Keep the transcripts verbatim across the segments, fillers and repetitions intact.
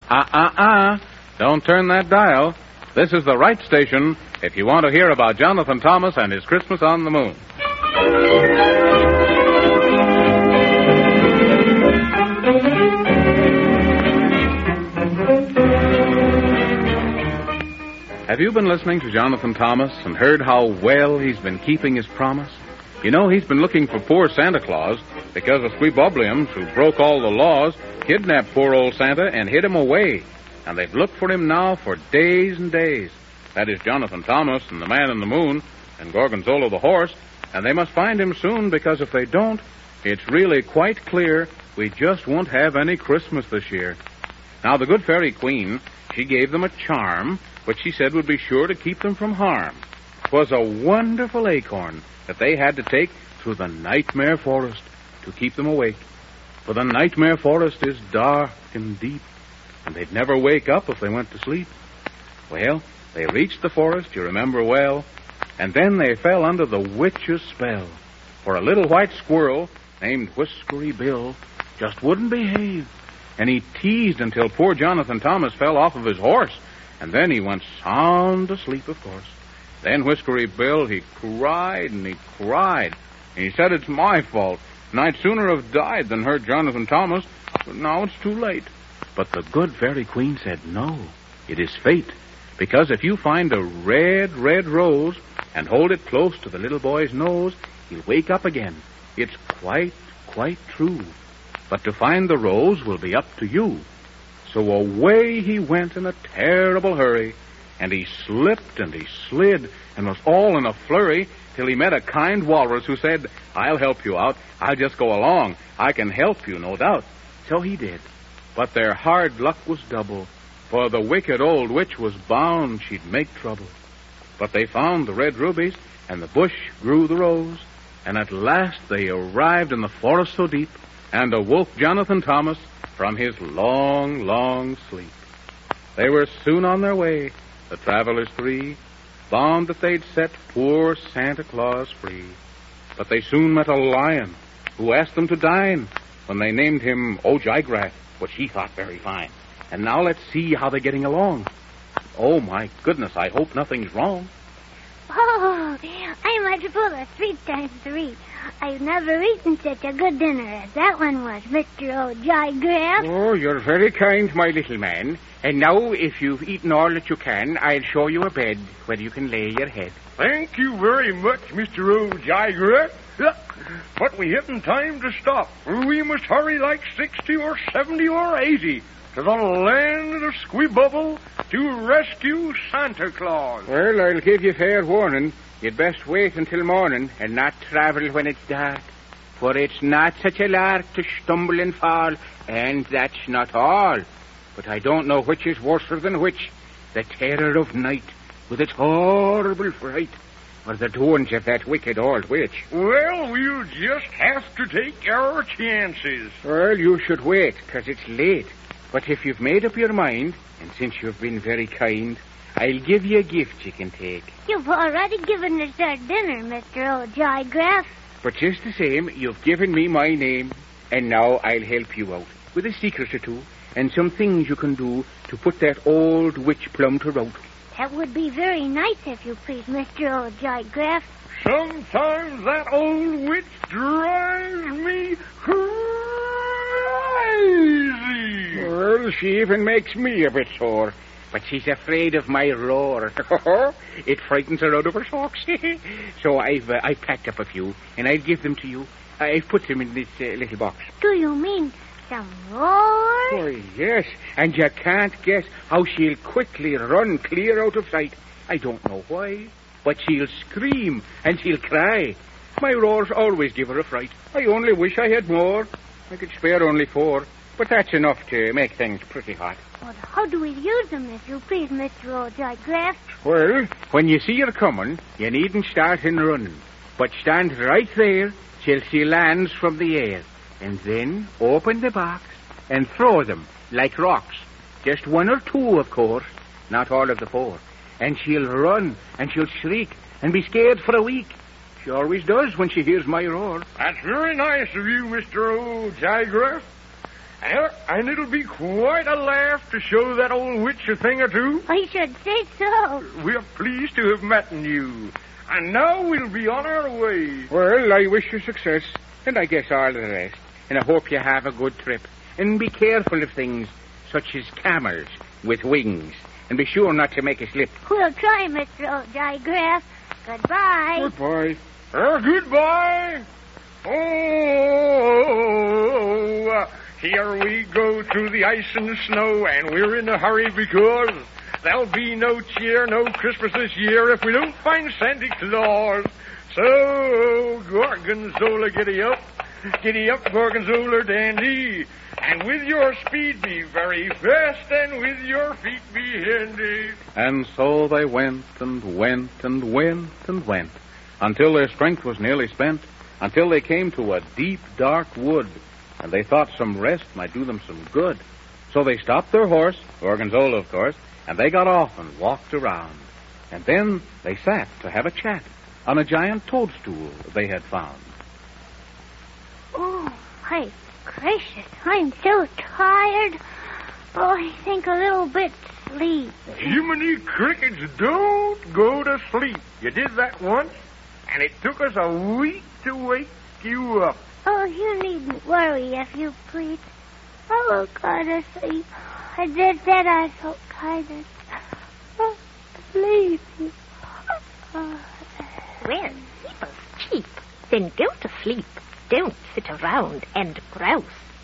Uh-uh-uh. Don't turn that dial. This is the right station if you want to hear about Jonathan Thomas and his Christmas on the Moon. Have you been listening to Jonathan Thomas and heard how well he's been keeping his promise? You know, he's been looking for poor Santa Claus because the Squeebobliums, who broke all the laws, kidnapped poor old Santa and hid him away. And they've looked for him now for days and days. That is Jonathan Thomas and the Man in the Moon and Gorgonzola the horse. And they must find him soon, because if they don't, it's really quite clear we just won't have any Christmas this year. Now, the good fairy queen, she gave them a charm which she said would be sure to keep them from harm. 'Twas a wonderful acorn that they had to take through the Nightmare Forest to keep them awake. For the Nightmare Forest is dark and deep, and they'd never wake up if they went to sleep. Well, they reached the forest, you remember well, and then they fell under the witch's spell. For a little white squirrel named Whiskery Bill just wouldn't behave, and he teased until poor Jonathan Thomas fell off of his horse, and then he went sound asleep, of course. Then Whiskery Bill, he cried and he cried, and he said, "It's my fault, and I'd sooner have died than hurt Jonathan Thomas, but now it's too late." But the good fairy queen said, "No, it is fate, because if you find a red, red rose and hold it close to the little boy's nose, he'll wake up again. It's quite, quite true. But to find the rose will be up to you." So away he went in a terrible hurry, and he slipped and he slid and was all in a flurry till he met a kind walrus who said, "I'll help you out. I'll just go along. I can help you, no doubt." So he did. But their hard luck was double, for the wicked old witch was bound she'd make trouble. But they found the red rubies, and the bush grew the rose, and at last they arrived in the forest so deep and awoke Jonathan Thomas from his long, long sleep. They were soon on their way, the travelers three, bound that they'd set poor Santa Claus free. But they soon met a lion who asked them to dine when they named him Ojigrath, which he thought very fine. And now let's see how they're getting along. Oh, my goodness, I hope nothing's wrong. Oh, I'm much full of three times three. I've never eaten such a good dinner as that one was, Mister Ojigrath. Oh, you're very kind, my little man. And now, if you've eaten all that you can, I'll show you a bed where you can lay your head. Thank you very much, Mister Ojigrath. But we haven't time to stop. We must hurry like sixty or seventy or eighty to the land of the Squeebubble to rescue Santa Claus. Well, I'll give you fair warning. You'd best wait until morning and not travel when it's dark. For it's not such a lark to stumble and fall, and that's not all. But I don't know which is worse than which, the terror of night with its horrible fright, or the doings of that wicked old witch. Well, we'll just have to take our chances. Well, you should wait, 'cause it's late. But if you've made up your mind, and since you've been very kind, I'll give you a gift you can take. You've already given us our dinner, Mister Ojigrath. But just the same, you've given me my name, and now I'll help you out with a secret or two and some things you can do to put that old witch plumb to rout. That would be very nice, if you please, Mister Ojigrath. Sometimes that old witch drives me crazy. Well, she even makes me a bit sore. But she's afraid of my roar. It frightens her out of her socks. So I've uh, I've packed up a few, and I'll give them to you. I've put them in this uh, little box. Do you mean some roars? Oh, yes, and you can't guess how she'll quickly run clear out of sight. I don't know why, but she'll scream and she'll cry. My roars always give her a fright. I only wish I had more. I could spare only four, but that's enough to make things pretty hot. But how do we use them, if you please, Mister Ojigrath? Well, when you see her coming, you needn't start in running, but stand right there till she lands from the air, and then open the box and throw them like rocks. Just one or two, of course, not all of the four. And she'll run, and she'll shriek, and be scared for a week. She always does when she hears my roar. That's very nice of you, Mister Ojigrath. And, and it'll be quite a laugh to show that old witch a thing or two. I should say so. We're pleased to have met you. And now we'll be on our way. Well, I wish you success, and I guess all the rest. And I hope you have a good trip. And be careful of things such as camels with wings. And be sure not to make a slip. We'll try, Mister Old Jigraph. Goodbye. Goodbye. Uh, goodbye. Oh, uh, here we go through the ice and the snow, and we're in a hurry because there'll be no cheer, no Christmas this year if we don't find Santa Claus. So, Gorgonzola, giddy up. Giddy up, Gorgonzola dandy. And with your speed be very fast, and with your feet be handy. And so they went and went and went and went, until their strength was nearly spent, until they came to a deep, dark wood, and they thought some rest might do them some good. So they stopped their horse, Gorgonzola, of course, and they got off and walked around. And then they sat to have a chat on a giant toadstool they had found. Oh, my gracious, I'm so tired. Oh, I think a little bit sleep. Jiminy Crickets, don't go to sleep. You did that once, and it took us a week to wake you up. Oh, you needn't worry, if you please. I will go to sleep. I did that, I so tired. Oh, sleepy. Oh. Well, sleep cheap. Then go to sleep. Don't sit around and grouse.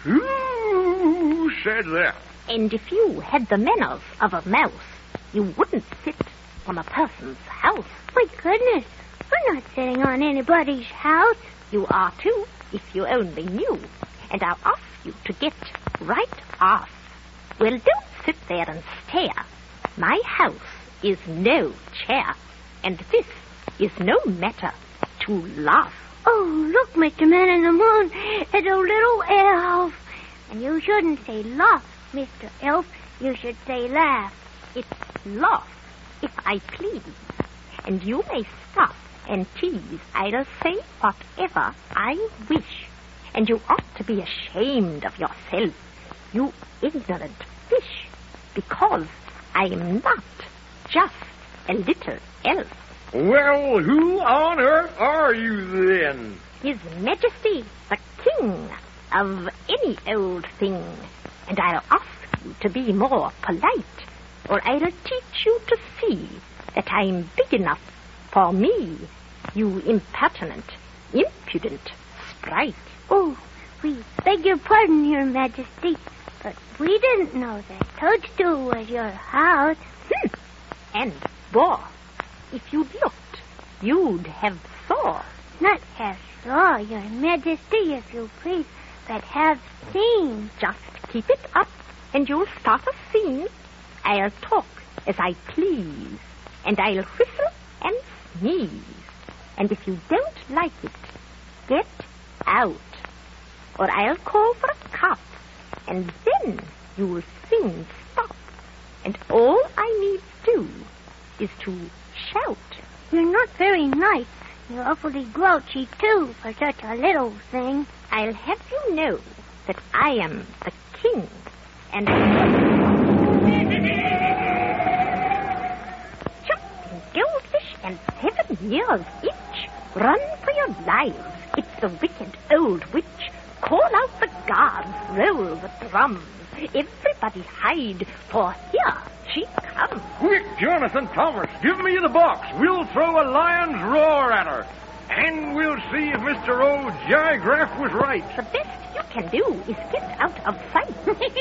Who said that? And if you had the manners of a mouse, you wouldn't sit on a person's house. My goodness, we're not sitting on anybody's house. You are too, if you only knew. And I'll ask you to get right off. Well, don't sit there and stare. My house is no chair, and this is no matter to laugh. Oh, look, Mister Man in the Moon, it's a little elf. And you shouldn't say laugh, Mister Elf. You should say laugh. It's laugh, if I please. And you may stop and tease. I'll say whatever I wish. And you ought to be ashamed of yourself, you ignorant fish, because I am not just a little elf. Well, who on earth are you then? His Majesty, the King of any old thing. And I'll ask you to be more polite, or I'll teach you to see that I'm big enough for me, you impertinent, impudent sprite. Oh, we beg your pardon, Your Majesty, but we didn't know that Toadstool was your house. Hmm. And, boy, if you'd looked, you'd have saw. Not have saw, Your Majesty, if you please, but have seen. Just keep it up, and you'll start a scene. I'll talk as I please, and I'll whistle and sneeze. And if you don't like it, get out, or I'll call for a cop, and then you'll soon stop. And all I need do is to shout. You're not very nice. You're awfully grouchy, too, for such a little thing. I'll have you know that I am the king, and jumping goldfish and seven years each. Run for your lives. It's the wicked old witch. Call out the guards. Roll the drums. Everybody hide, for here she comes. Quick, Jonathan Thomas, give me the box. We'll throw a lion's roar at her. And we'll see if Mister Old Jigraph was right. The best you can do is get out of sight.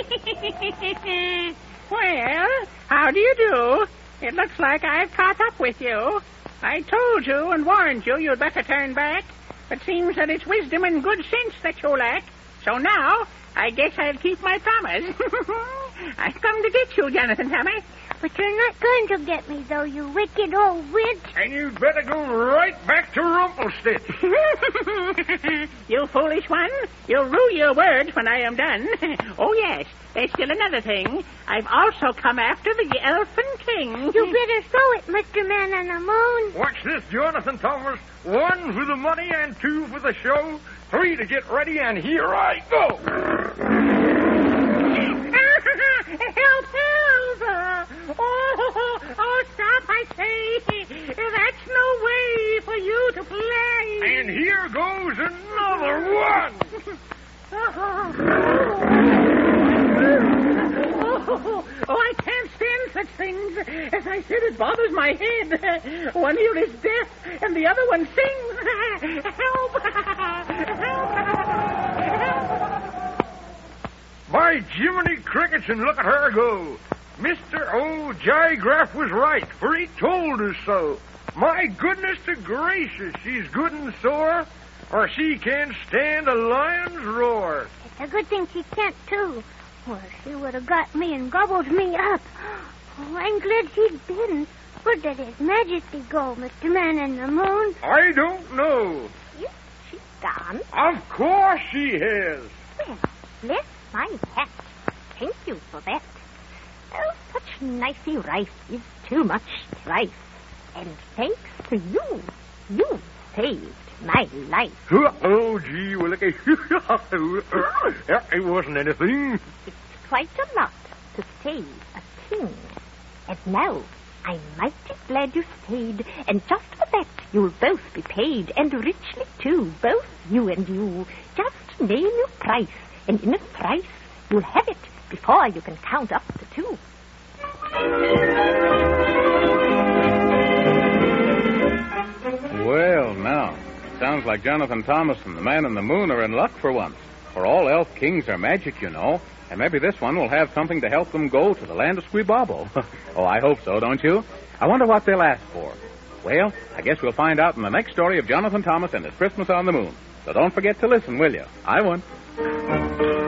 Well, how do you do? It looks like I've caught up with you. I told you and warned you you'd better turn back. It seems that it's wisdom and good sense that you lack. So now, I guess I'll keep my promise. I've come to get you, Jonathan Thomas. But you're not going to get me, though, you wicked old witch. And you'd better go right back to Rumpelstiltskin. You foolish one. You'll rue your words when I am done. Oh, yes, there's still another thing. I've also come after the Elfin King. You better throw it, Mister Man on the Moon. Watch this, Jonathan Thomas. One for the money and two for the show. Three to get ready, and here I go. such things. As I said, it bothers my head. One ear is deaf, and the other one sings. Help! Help! By Jiminy Crickets, and look at her go. Mister Old Jigraph was right, for he told us so. My goodness to gracious, she's good and sore, or she can't stand a lion's roar. It's a good thing she can't, too. Or she would have got me and gobbled me up. Oh, I'm glad she's been. Where did His Majesty go, Mister Man in the Moon? I don't know. Yes, she's gone. Of course she has. Well, bless my hat. Thank you for that. Oh, such nicey rice is too much strife. And thanks to you, you saved my life. Oh, gee, well, look, it wasn't anything. It's quite a lot to save a king. And now, I'm mighty glad you stayed, and just for that you'll both be paid, and richly too, both you and you. Just name your price, and in a trice you'll have it before you can count up to two. Well, now, sounds like Jonathan Thomas and the Man in the Moon are in luck for once. For all elf kings are magic, you know, and maybe this one will have something to help them go to the land of Squibobble. Oh, I hope so, don't you? I wonder what they'll ask for. Well, I guess we'll find out in the next story of Jonathan Thomas and his Christmas on the Moon. So don't forget to listen, will you? I won't.